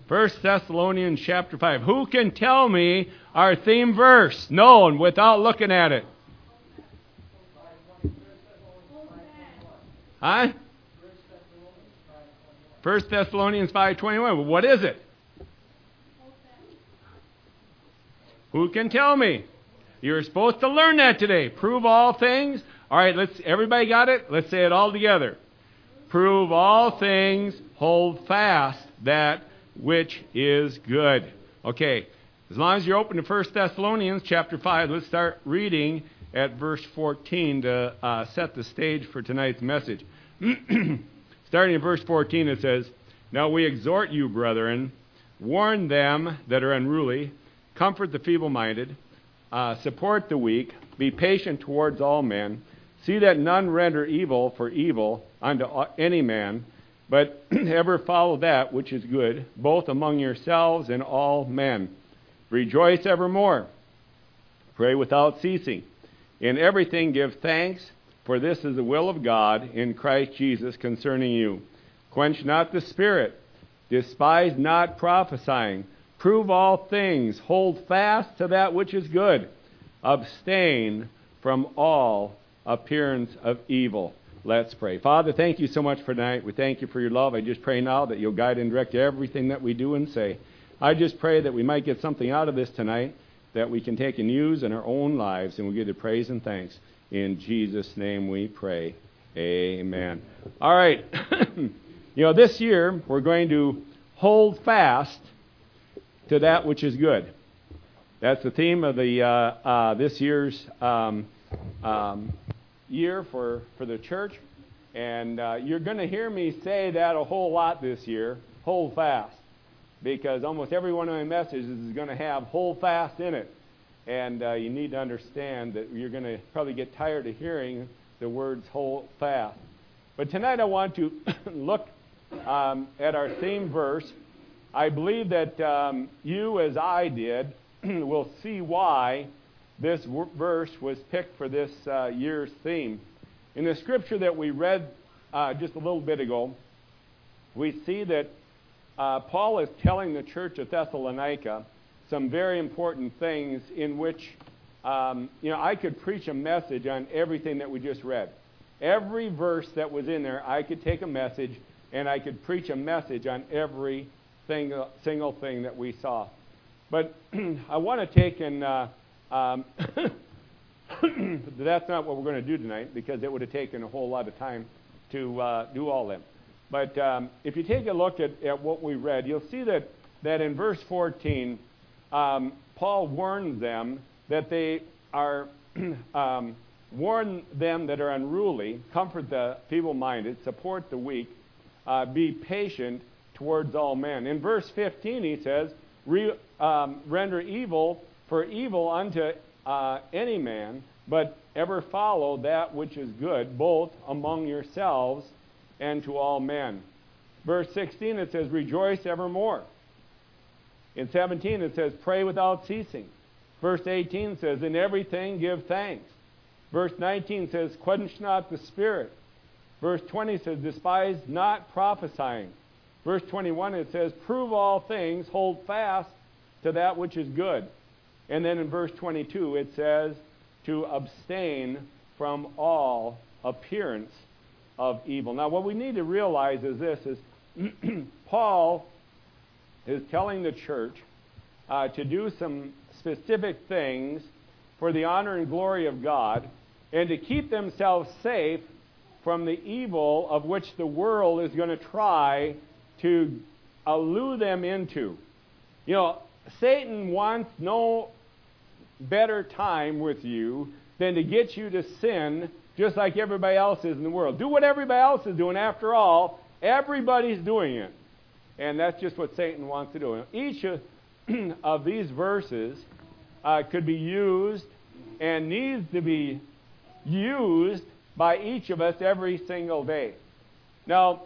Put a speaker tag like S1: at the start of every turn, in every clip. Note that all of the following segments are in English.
S1: First Thessalonians chapter 5. Who can tell me our theme verse? Known without looking at it. Huh? 1 Thessalonians 5:21. What is it? Who can tell me? You're supposed to learn that today. Prove all things. All right, everybody got it? Let's say it all together. Prove all things, hold fast that which is good. Okay, as long as you're open to 1 Thessalonians chapter 5, let's start reading at verse 14 to set the stage for tonight's message. Starting in verse 14, it says, Now we exhort you, brethren, warn them that are unruly, comfort the feeble-minded, support the weak, be patient towards all men, see that none render evil for evil unto any man, but ever follow that which is good, both among yourselves and all men. Rejoice evermore. Pray without ceasing. In everything give thanks, for this is the will of God in Christ Jesus concerning you. Quench not the spirit. Despise not prophesying. Prove all things. Hold fast to that which is good. Abstain from all appearance of evil. Let's pray. Father, thank you so much for tonight. We thank you for your love. I just pray now that you'll guide and direct everything that we do and say. I just pray that we might get something out of this tonight that we can take and use in our own lives, and we give you praise and thanks. In Jesus' name we pray. Amen. All right. This year we're going to hold fast to that which is good. That's the theme of the this year's year for the church. And you're going to hear me say that a whole lot this year, hold fast. Because almost every one of my messages is going to have hold fast in it. And you need to understand that you're going to probably get tired of hearing the words hold fast. But tonight I want to look at our theme verse. I believe that you, as I did, will see why this verse was picked for this year's theme. In the scripture that we read just a little bit ago, we see that Paul is telling the church of Thessalonica some very important things in which, I could preach a message on everything that we just read. Every verse that was in there, I could take a message and I could preach a message on every single thing that we saw. But I want to take and that's not what we're going to do tonight, because it would have taken a whole lot of time to do all that. But if you take a look at what we read, you'll see that in verse 14, Paul warns them that they are warn them that are unruly, comfort the feeble-minded, support the weak, be patient towards all men. In verse 15, he says, render evil for evil unto any man, but ever follow that which is good, both among yourselves and to all men. Verse 16, it says, rejoice evermore. In 17, it says, pray without ceasing. Verse 18 says, in everything give thanks. Verse 19 says, quench not the spirit. Verse 20 says, despise not prophesying. Verse 21, it says, prove all things, hold fast to that which is good. And then in verse 22, it says, to abstain from all appearance of evil. Now, what we need to realize is this, is Paul is telling the church to do some specific things for the honor and glory of God, and to keep themselves safe from the evil of which the world is going to try to lure them into. Satan wants no better time with you than to get you to sin just like everybody else is in the world. Do what everybody else is doing. After all, everybody's doing it. And that's just what Satan wants to do. Each of these verses could be used and needs to be used by each of us every single day. Now,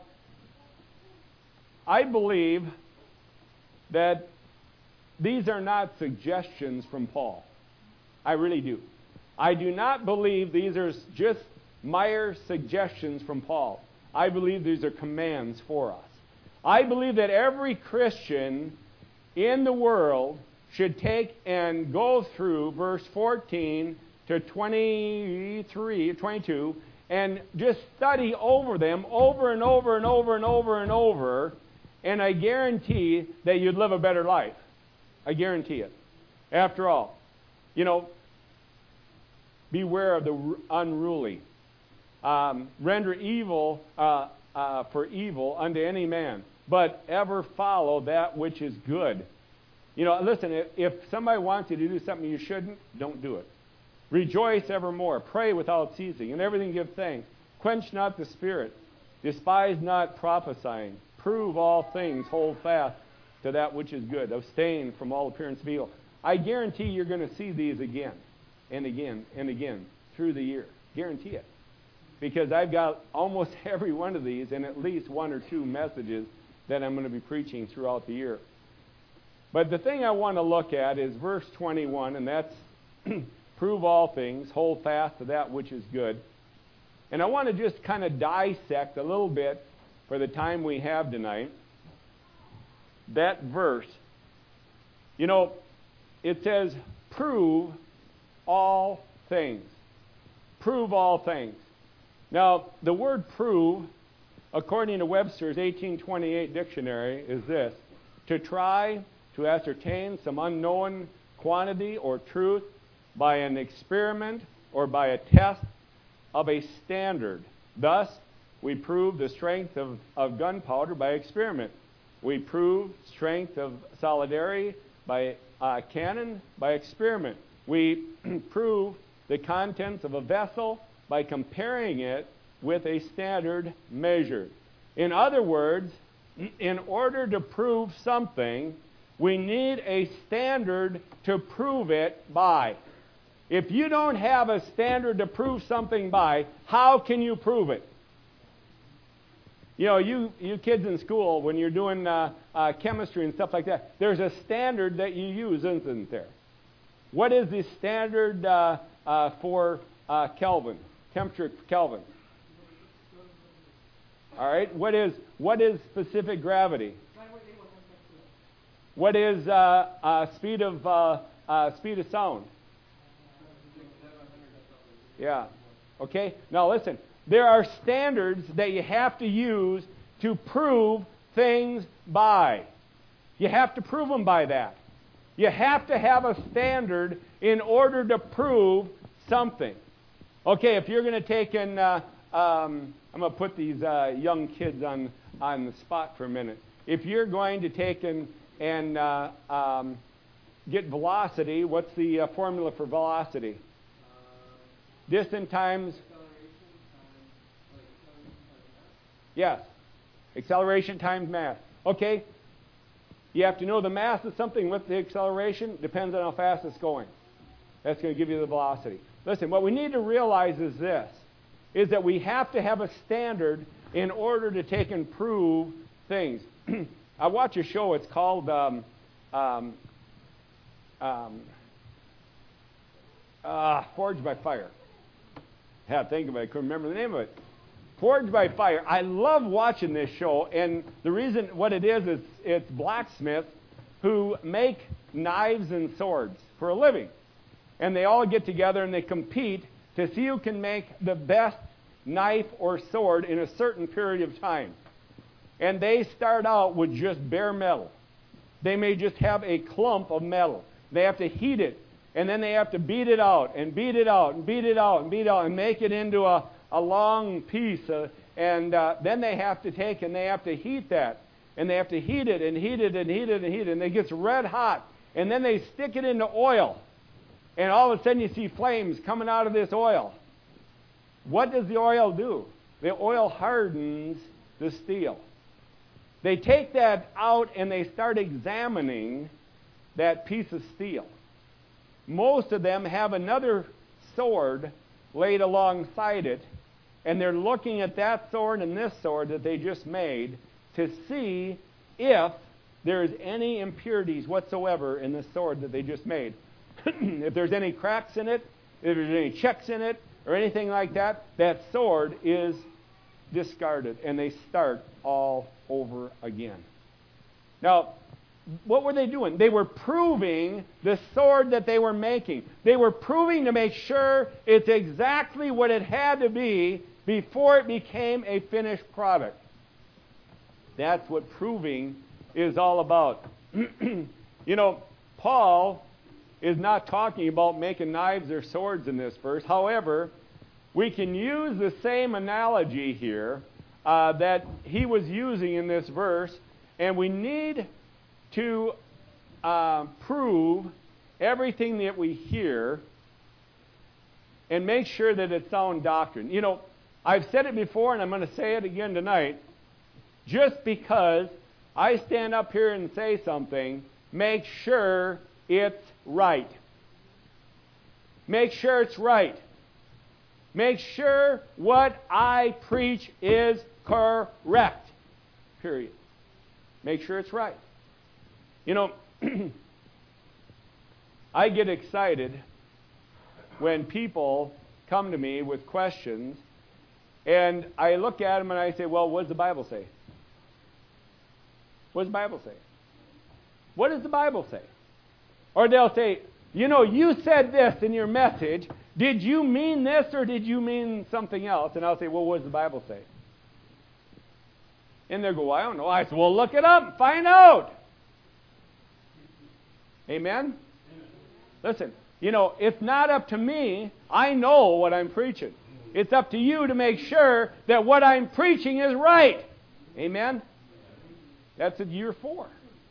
S1: I believe that these are not suggestions from Paul. I really do. I do not believe these are just mere suggestions from Paul. I believe these are commands for us. I believe that every Christian in the world should take and go through verse 14 to 23, 22, and just study over them over and over and over and over and over, and I guarantee that you'd live a better life. I guarantee it. After all, beware of the unruly. Render evil for evil unto any man, but ever follow that which is good. Listen, if somebody wants you to do something you shouldn't, don't do it. Rejoice evermore. Pray without ceasing. In everything give thanks. Quench not the spirit. Despise not prophesying. Prove all things. Hold fast to that which is good. Abstain from all appearance of evil. I guarantee you're going to see these again and again and again through the year. Guarantee it. Because I've got almost every one of these and at least one or two messages that I'm going to be preaching throughout the year. But the thing I want to look at is verse 21, and that's prove all things, hold fast to that which is good. And I want to just kind of dissect a little bit for the time we have tonight that verse. It says, prove all things. Prove all things. Now, the word prove, according to Webster's 1828 dictionary, is this: to try to ascertain some unknown quantity or truth by an experiment or by a test of a standard. Thus, we prove the strength of gunpowder by experiment. We prove strength of solidarity by cannon by experiment. We prove the contents of a vessel by comparing it with a standard measure. In other words, in order to prove something, we need a standard to prove it by. If you don't have a standard to prove something by, how can you prove it? You kids in school, when you're doing chemistry and stuff like that, there's a standard that you use, isn't there? What is the standard for Kelvin? Temperature Kelvin. All right. What is specific gravity? What is speed of sound? Yeah. Okay. Now listen. There are standards that you have to use to prove things by. You have to prove them by that. You have to have a standard in order to prove something. Okay, if you're going to take and I'm going to put these young kids on the spot for a minute. If you're going to take and get velocity, what's the formula for velocity? Distance times. Yes. Acceleration times mass. Okay. You have to know the mass of something with the acceleration. Depends on how fast it's going. That's going to give you the velocity. Listen, what we need to realize is this, is that we have to have a standard in order to take and prove things. I watch a show, it's called Forged by Fire. I had to think about it, I couldn't remember the name of it. Forged by Fire. I love watching this show, and the reason what it is it's blacksmiths who make knives and swords for a living. And they all get together and they compete to see who can make the best knife or sword in a certain period of time. And they start out with just bare metal. They may just have a clump of metal. They have to heat it, and then they have to beat it out, and beat it out, and beat it out, and beat it out, and make it into a long piece. And then they have to take and they have to heat that. And they have to heat it, and heat it, and heat it, and heat it. And it gets red hot. And then they stick it into oil. And all of a sudden you see flames coming out of this oil. What does the oil do? The oil hardens the steel. They take that out and they start examining that piece of steel. Most of them have another sword laid alongside it, and they're looking at that sword and this sword that they just made to see if there's any impurities whatsoever in the sword that they just made. If there's any cracks in it, if there's any checks in it, or anything like that, that sword is discarded, and they start all over again. Now, what were they doing? They were proving the sword that they were making. They were proving to make sure it's exactly what it had to be before it became a finished product. That's what proving is all about. Paul is not talking about making knives or swords in this verse. However, we can use the same analogy here that he was using in this verse, and we need to prove everything that we hear and make sure that it's sound doctrine. I've said it before, and I'm going to say it again tonight. Just because I stand up here and say something, make sure it's right. Make sure it's right. Make sure what I preach is correct. Period. Make sure it's right. I get excited when people come to me with questions, and I look at them and I say, well, what does the Bible say? What does the Bible say? What does the Bible say? Or they'll say, you said this in your message. Did you mean this or did you mean something else? And I'll say, well, what does the Bible say? And they'll go, well, I don't know. I say, well, look it up and find out. Amen? Listen, it's not up to me. I know what I'm preaching. It's up to you to make sure that what I'm preaching is right. Amen? That's what you're for.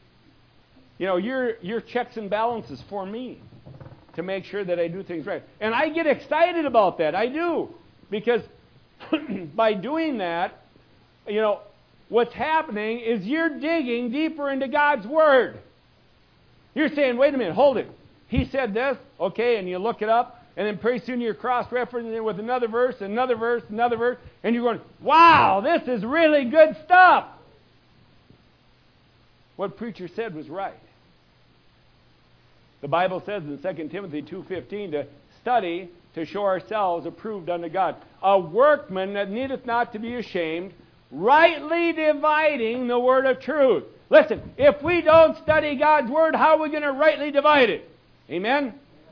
S1: Your checks and balances for me to make sure that I do things right. And I get excited about that. I do. Because by doing that, what's happening is you're digging deeper into God's Word. You're saying, wait a minute, hold it. He said this, okay, and you look it up, and then pretty soon you're cross-referencing it with another verse, another verse, another verse, and you're going, wow, this is really good stuff. What preacher said was right. The Bible says in 2 Timothy 2:15 to study to show ourselves approved unto God, a workman that needeth not to be ashamed, rightly dividing the word of truth. Listen, if we don't study God's Word, how are we going to rightly divide it? Amen?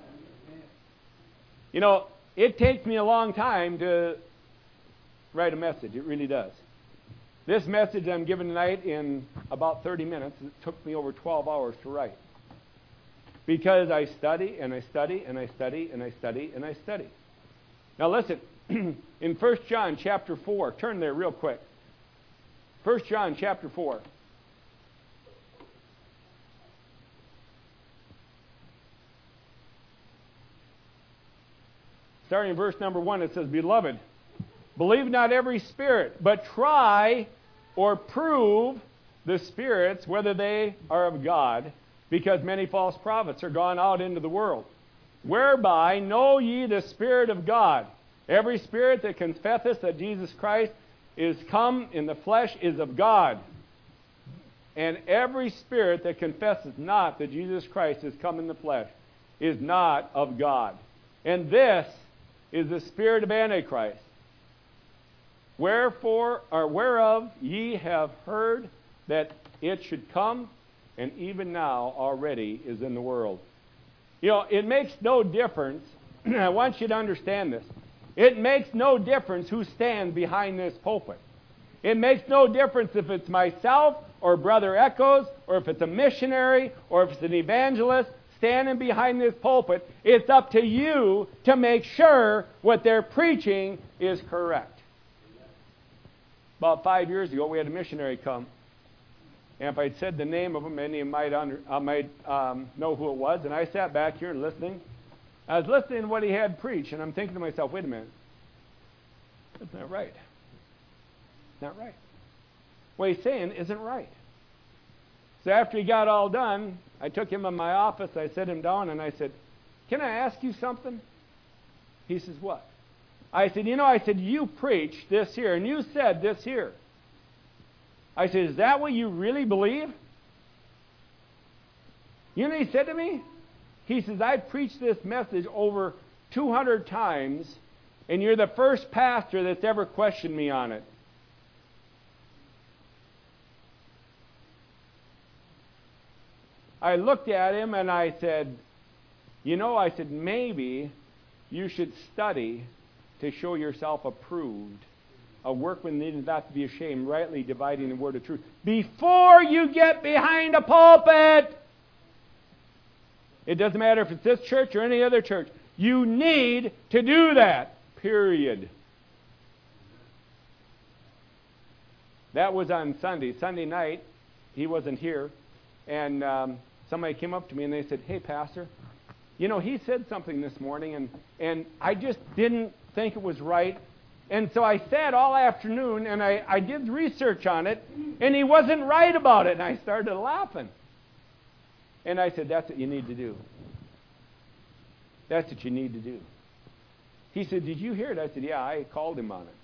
S1: It takes me a long time to write a message. It really does. This message I'm giving tonight in about 30 minutes, it took me over 12 hours to write. Because I study, and I study, and I study, and I study, and I study. Now listen, in 1 John chapter 4, turn there real quick. 1 John chapter 4. Starting in verse number 1, it says, Beloved, believe not every spirit, but try or prove the spirits, whether they are of God, because many false prophets are gone out into the world. Whereby know ye the Spirit of God. Every spirit that confesseth that Jesus Christ is come in the flesh is of God. And every spirit that confesseth not that Jesus Christ is come in the flesh is not of God. And this is the spirit of Antichrist, whereof ye have heard that it should come, and even now already is in the world. It makes no difference. I want you to understand this. It makes no difference who stands behind this pulpit. It makes no difference if it's myself or Brother Echoes, or if it's a missionary, or if it's an evangelist standing behind this pulpit. It's up to you to make sure what they're preaching is correct. About 5 years ago, we had a missionary come. And if I'd said the name of him, many might know who it was. And I sat back here and listening. I was listening to what he had preached, and I'm thinking to myself, wait a minute. That's not right. It's not right. What he's saying isn't right. So after he got all done, I took him in my office, I set him down, and I said, can I ask you something? He says, what? I said, you preached this here, and you said this here. I said, is that what you really believe? You know what he said to me? He says, I preached this message over 200 times, and you're the first pastor that's ever questioned me on it. I looked at him and I said, I said, maybe you should study to show yourself approved, a workman needing not to be ashamed, rightly dividing the word of truth, before you get behind a pulpit. It doesn't matter if it's this church or any other church. You need to do that, period. That was on Sunday. Sunday night, he wasn't here, and somebody came up to me and they said, "Hey, Pastor, he said something this morning, and I just didn't think it was right. And so I sat all afternoon, and I did research on it, and he wasn't right about it." And I started laughing. And I said, "That's what you need to do. That's what you need to do." He said, "Did you hear it?" I said, "Yeah, I called him on it."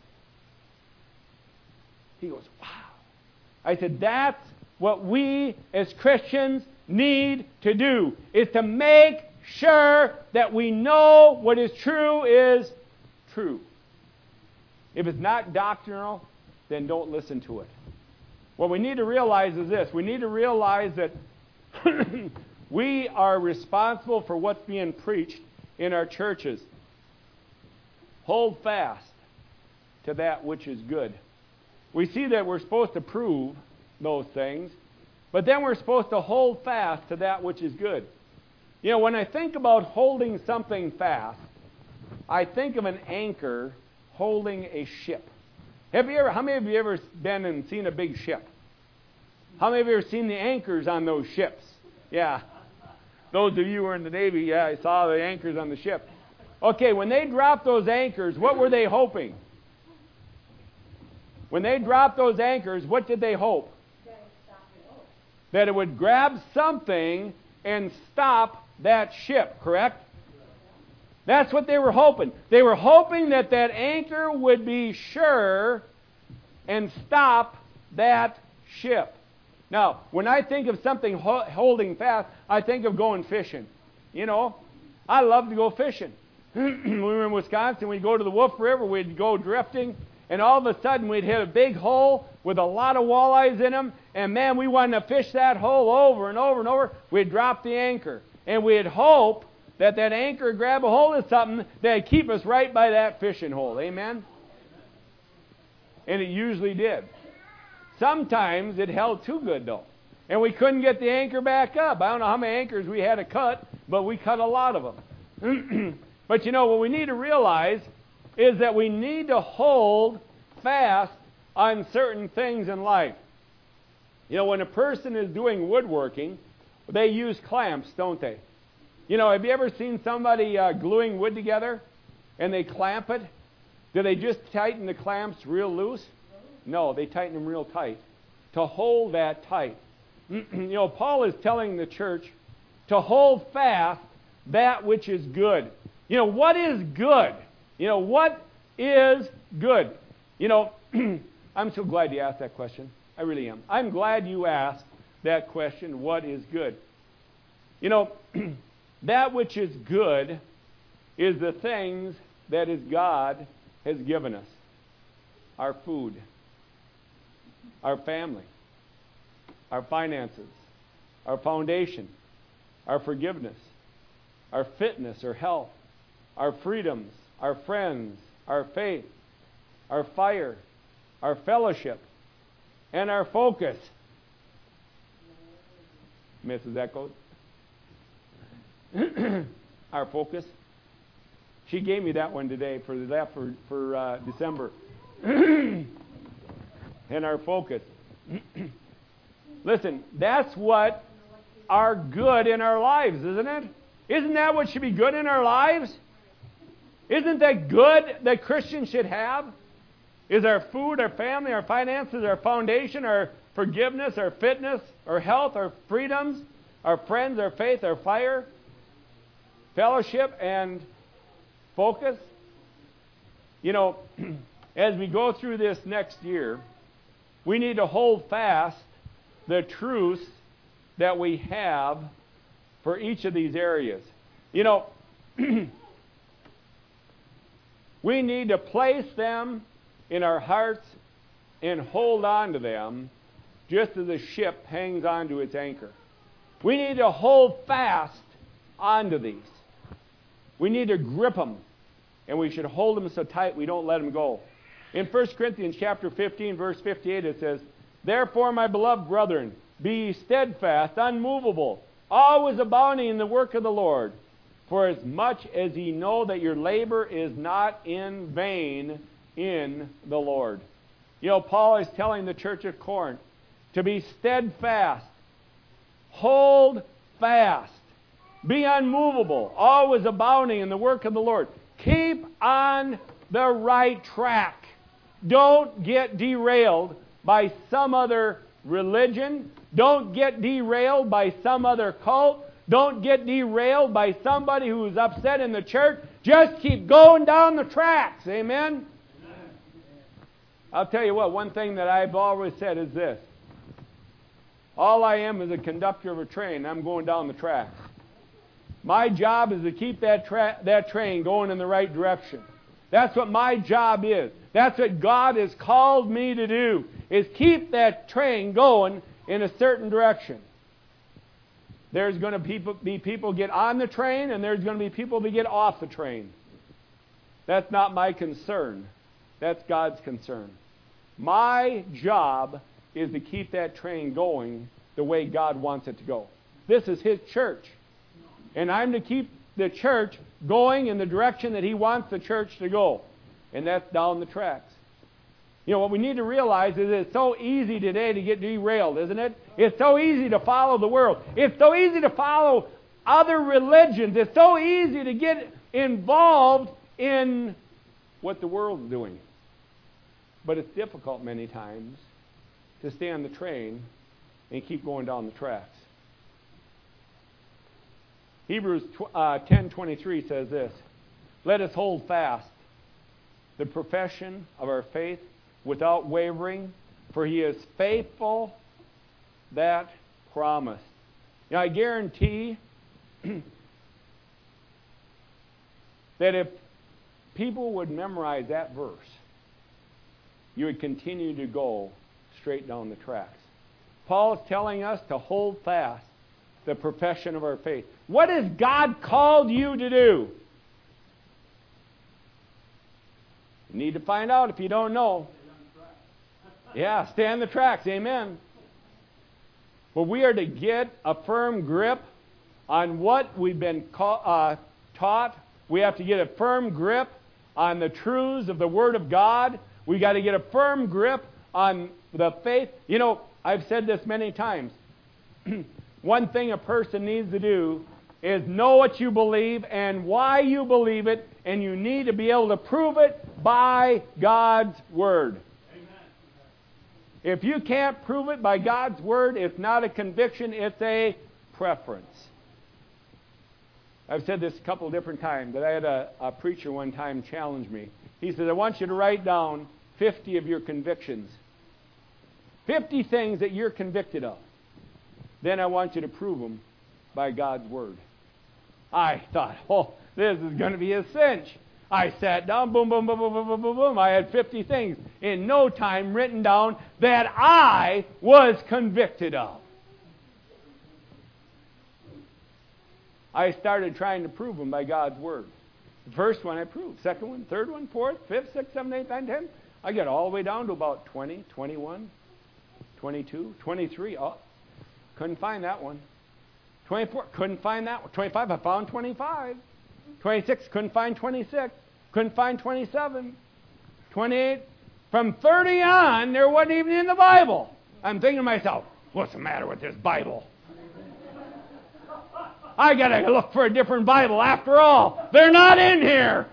S1: He goes, "Wow." I said, "That's what we as Christians need to do, is to make sure that we know what is true is true. If it's not doctrinal, then don't listen to it." What we need to realize is this. We need to realize that we are responsible for what's being preached in our churches. Hold fast to that which is good. We see that we're supposed to prove those things, but then we're supposed to hold fast to that which is good. When I think about holding something fast, I think of an anchor holding a ship. How many of you ever been and seen a big ship? How many of you ever seen the anchors on those ships? Yeah. Those of you who were in the Navy, yeah, I saw the anchors on the ship. Okay, when they dropped those anchors, what were they hoping? When they dropped those anchors, what did they hope? That it would grab something and stop that ship, correct? That's what they were hoping. They were hoping that anchor would be sure and stop that ship. Now, when I think of something holding fast, I think of going fishing. I love to go fishing. When we were in Wisconsin, we'd go to the Wolf River, we'd go drifting, and all of a sudden we'd hit a big hole with a lot of walleyes in them, and man, we wanted to fish that hole over and over and over. We'd drop the anchor, and we'd hope that anchor would grab a hold of something that'd keep us right by that fishing hole. Amen? And it usually did. Sometimes it held too good, though. And we couldn't get the anchor back up. I don't know how many anchors we had to cut, but we cut a lot of them. But what we need to realize is that we need to hold fast on certain things in life. When a person is doing woodworking, they use clamps, don't they? Have you ever seen somebody gluing wood together and they clamp it? Do they just tighten the clamps real loose? No, they tighten them real tight to hold that tight. Paul is telling the church to hold fast that which is good. What is good? What is good? I'm so glad you asked that question. I really am. I'm glad you asked that question, what is good? That which is good is the things that God has given us. Our food, our family, our finances, our foundation, our forgiveness, our fitness or health, our freedoms, our friends, our faith, our fire, our fellowship, and our focus. Mrs. Echoes. Our focus. She gave me that one today for December. And our focus. Listen, that's what are good in our lives, isn't it? Isn't that what should be good in our lives? Isn't that good that Christians should have? Is our food, our family, our finances, our foundation, our forgiveness, our fitness, our health, our freedoms, our friends, our faith, our fire, fellowship, and focus? As we go through this next year, we need to hold fast the truths that we have for each of these areas. We need to place them in our hearts and hold on to them just as a ship hangs on to its anchor. We need to hold fast onto these. We need to grip them, and we should hold them so tight we don't let them go. In 1 Corinthians chapter 15, verse 58, it says, "Therefore, my beloved brethren, be ye steadfast, unmovable, always abounding in the work of the Lord, for as much as ye know that your labor is not in vain in the Lord." You know, Paul is telling the church at Corinth to be steadfast, hold fast, be unmovable, always abounding in the work of the Lord. Keep on the right track. Don't get derailed by some other religion. Don't get derailed by some other cult. Don't get derailed by somebody who's upset in the church. Just keep going down the tracks. Amen? I'll tell you what, one thing that I've always said is this. All I am is a conductor of a train. I'm going down the tracks. My job is to keep that train going in the right direction. That's what my job is. That's what God has called me to do, is keep that train going in a certain direction. There's going to be people get on the train, and there's going to be people that get off the train. That's not my concern. That's God's concern. My job is to keep that train going the way God wants it to go. This is His church. And I'm to keep the church going in the direction that He wants the church to go. And that's down the tracks. You know, what we need to realize is it's so easy today to get derailed, isn't it? It's so easy to follow the world. It's so easy to follow other religions. It's so easy to get involved in what the world's doing. But it's difficult many times to stay on the train and keep going down the tracks. Hebrews 10:23 says this, "Let us hold fast the profession of our faith without wavering, for He is faithful that promised." Now, I guarantee that if people would memorize that verse, you would continue to go straight down the tracks. Paul is telling us to hold fast the profession of our faith. What has God called you to do? You need to find out if you don't know. Yeah, stay on the tracks. Amen. But we are to get a firm grip on what we've been taught. We have to get a firm grip on the truths of the Word of God. We got to get a firm grip on the faith. You know, I've said this many times. One thing a person needs to do is know what you believe and why you believe it, and you need to be able to prove it by God's Word. Amen. If you can't prove it by God's Word, it's not a conviction, it's a preference. I've said this a couple of different times, but I had a preacher one time challenge me. He said, "I want you to write down 50 of your convictions. 50 things that you're convicted of. Then I want you to prove them by God's Word." I thought, oh, this is going to be a cinch. I sat down, boom, boom, boom, boom, boom, boom, boom, boom. I had 50 things in no time written down that I was convicted of. I started trying to prove them by God's Word. The first one I proved. Second one, third one, fourth, fifth, sixth, seventh, eighth, ninth, tenth. I got all the way down to about 20, 21, 22, 23. Oh, couldn't find that one. 24, couldn't find that one. 25, I found 25. 26, couldn't find 26. Couldn't find 27. 28. From 30 on, there wasn't even in the Bible. I'm thinking to myself, what's the matter with this Bible? I got to look for a different Bible. After all, they're not in here.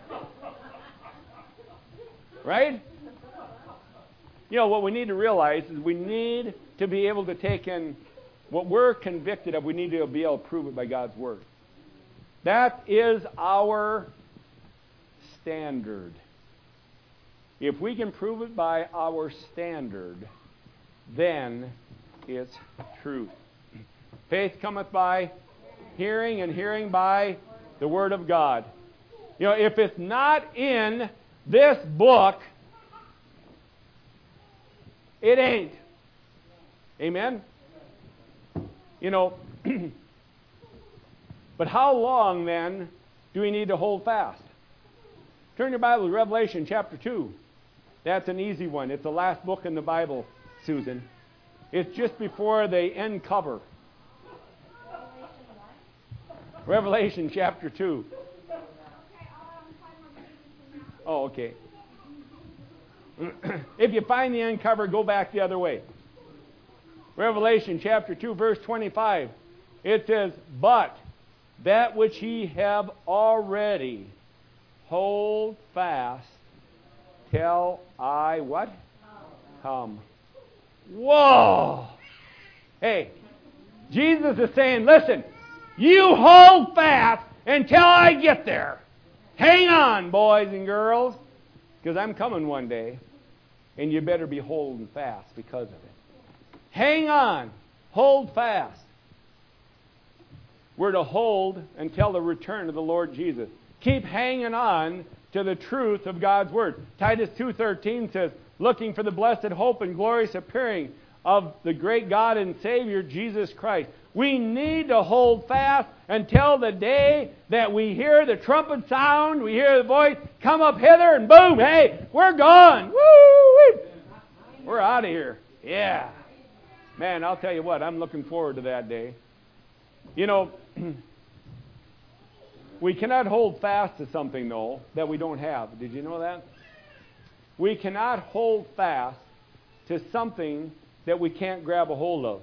S1: Right? You know, what we need to realize is we need to be able to take in what we're convicted of. We need to be able to prove it by God's Word. That is our standard. If we can prove it by our standard, then it's truth. Faith cometh by hearing, and hearing by the Word of God. You know, if it's not in this book, it ain't. Amen? You know, But how long, then, do we need to hold fast? Turn your Bible to Revelation chapter 2. That's an easy one. It's the last book in the Bible, Susan. It's just before the end cover. Revelation chapter 2. Oh, okay. If you find the end cover, go back the other way. Revelation chapter 2, verse 25. It says, "But that which ye have already, hold fast till I," what? Come. Whoa! Hey, Jesus is saying, listen, you hold fast until I get there. Hang on, boys and girls, because I'm coming one day, and you better be holding fast because of it. Hang on. Hold fast. We're to hold until the return of the Lord Jesus. Keep hanging on to the truth of God's Word. Titus 2:13 says, "Looking for the blessed hope and glorious appearing of the great God and Savior, Jesus Christ." We need to hold fast until the day that we hear the trumpet sound, we hear the voice, "Come up hither," and boom, hey, we're gone. Woo! We're out of here. Yeah. Man, I'll tell you what, I'm looking forward to that day. You know, we cannot hold fast to something, though, that we don't have. Did you know that? We cannot hold fast to something that we can't grab a hold of.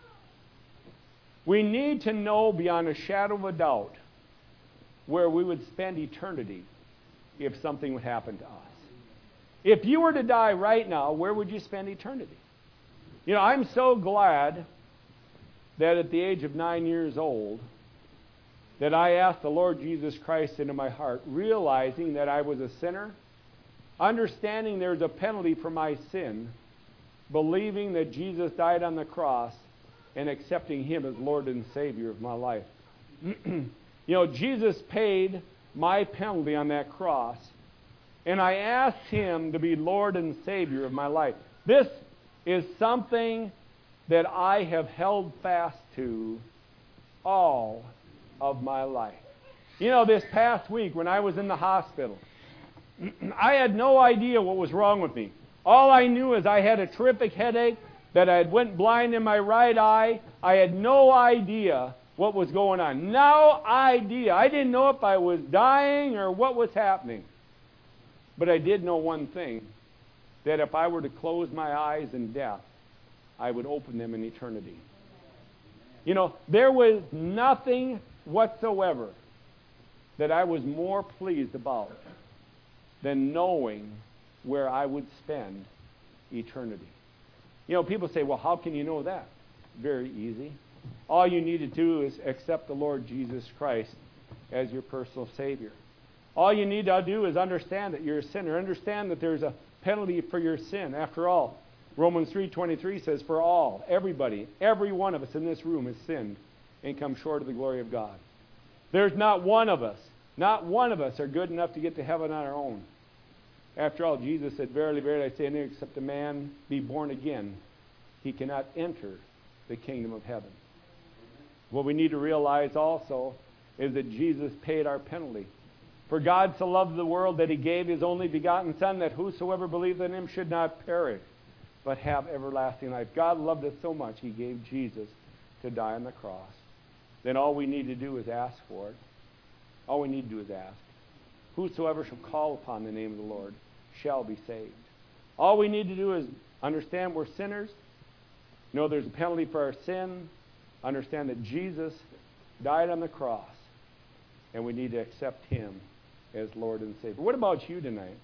S1: We need to know beyond a shadow of a doubt where we would spend eternity if something would happen to us. If you were to die right now, where would you spend eternity? You know, I'm so glad that at the age of 9 years old, that I asked the Lord Jesus Christ into my heart, realizing that I was a sinner, understanding there's a penalty for my sin, believing that Jesus died on the cross, and accepting Him as Lord and Savior of my life. You know, Jesus paid my penalty on that cross, and I asked Him to be Lord and Savior of my life. This is something that I have held fast to all of my life. You know, this past week when I was in the hospital, I had no idea what was wrong with me. All I knew is I had a terrific headache, that I had went blind in my right eye. I had no idea what was going on. No idea. I didn't know if I was dying or what was happening. But I did know one thing, that if I were to close my eyes in death, I would open them in eternity. You know, there was nothing whatsoever that I was more pleased about than knowing where I would spend eternity. You know, people say, well, how can you know that? Very easy. All you need to do is accept the Lord Jesus Christ as your personal Savior. All you need to do is understand that you're a sinner. Understand that there's a penalty for your sin. After all, Romans 3:23 says, "For all, everybody, every one of us in this room has sinned and come short of the glory of God." There's not one of us are good enough to get to heaven on our own. After all, Jesus said, "Verily, verily, I say unto you, except a man be born again, he cannot enter the kingdom of heaven." What we need to realize also is that Jesus paid our penalty. "For God so loved the world that He gave His only begotten Son, that whosoever believeth in Him should not perish, but have everlasting life." God loved us so much, He gave Jesus to die on the cross. Then all we need to do is ask for it. All we need to do is ask. "Whosoever shall call upon the name of the Lord shall be saved." All we need to do is understand we're sinners, know there's a penalty for our sin, understand that Jesus died on the cross, and we need to accept Him as Lord and Savior. What about you tonight?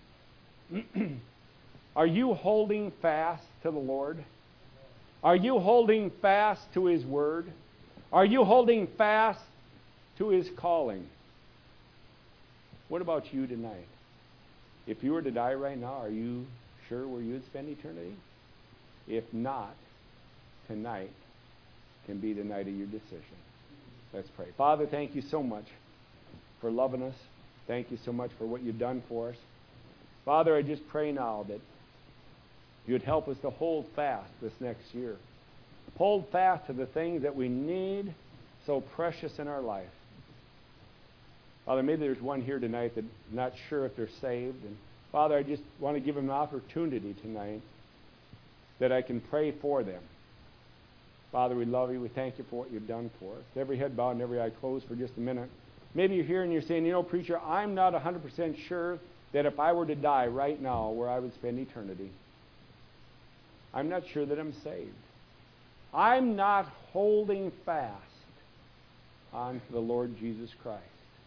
S1: Are you holding fast to the Lord? Are you holding fast to His Word? Are you holding fast to His calling? What about you tonight? If you were to die right now, are you sure where you would spend eternity? If not, tonight can be the night of your decision. Let's pray. Father, thank you so much for loving us. Thank you so much for what you've done for us. Father, I just pray now that you'd help us to hold fast this next year. hold fast to the things that we need so precious in our life. Father, maybe there's one here tonight that's not sure if they're saved. And Father, I just want to give them an opportunity tonight that I can pray for them. Father, we love you. We thank you for what you've done for us. Every head bowed and every eye closed for just a minute. Maybe you're here and you're saying, preacher, I'm not 100% sure that if I were to die right now, where I would spend eternity. I'm not sure that I'm saved. I'm not holding fast on to the Lord Jesus Christ.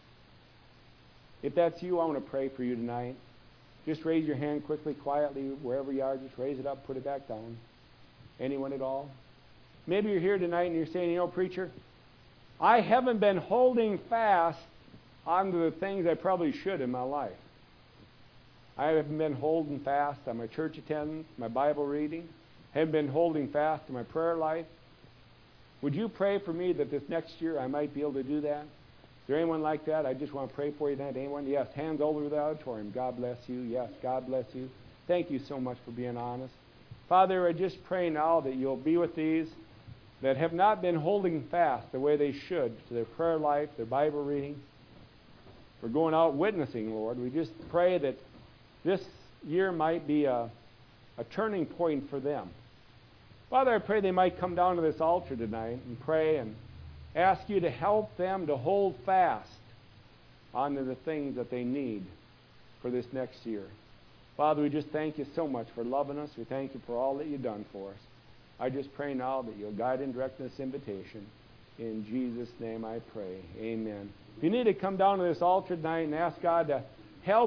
S1: If that's you, I want to pray for you tonight. Just raise your hand quickly, quietly, wherever you are. Just raise it up, put it back down. Anyone at all? Maybe you're here tonight and you're saying, preacher, I haven't been holding fast onto the things I probably should in my life. I haven't been holding fast on my church attendance, my Bible reading. I haven't been holding fast to my prayer life. Would you pray for me that this next year I might be able to do that? Is there anyone like that? I just want to pray for you tonight. Anyone? Yes, hands all over the auditorium. God bless you. Yes, God bless you. Thank you so much for being honest. Father, I just pray now that you'll be with these that have not been holding fast the way they should to their prayer life, their Bible reading, for going out witnessing, Lord. We just pray that this year might be a turning point for them. Father, I pray they might come down to this altar tonight and pray and ask you to help them to hold fast onto the things that they need for this next year. Father, we just thank you so much for loving us. We thank you for all that you've done for us. I just pray now that you'll guide and direct this invitation. In Jesus' name I pray. Amen. If you need to come down to this altar tonight and ask God to